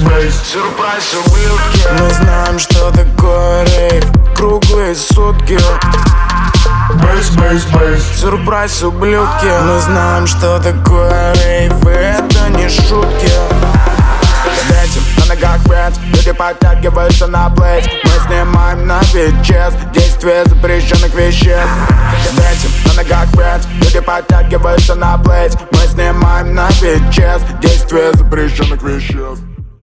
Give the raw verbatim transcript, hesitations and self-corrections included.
бейс. Сюрприз, ублюдки. Мы знаем, что такое рейв круглые сутки. Бейс, бейс, бейс. Сюрприз, ублюдки. Мы знаем, что такое рейв, и это не шутки. Светим, на ногах пять, люди подтягиваются на плейт. Мы снимаем на вечес действие запрещенных веществ. Светим, на ногах пять, люди подтягиваются на плейт. Мы снимаем на вечес действие запрещенных веществ.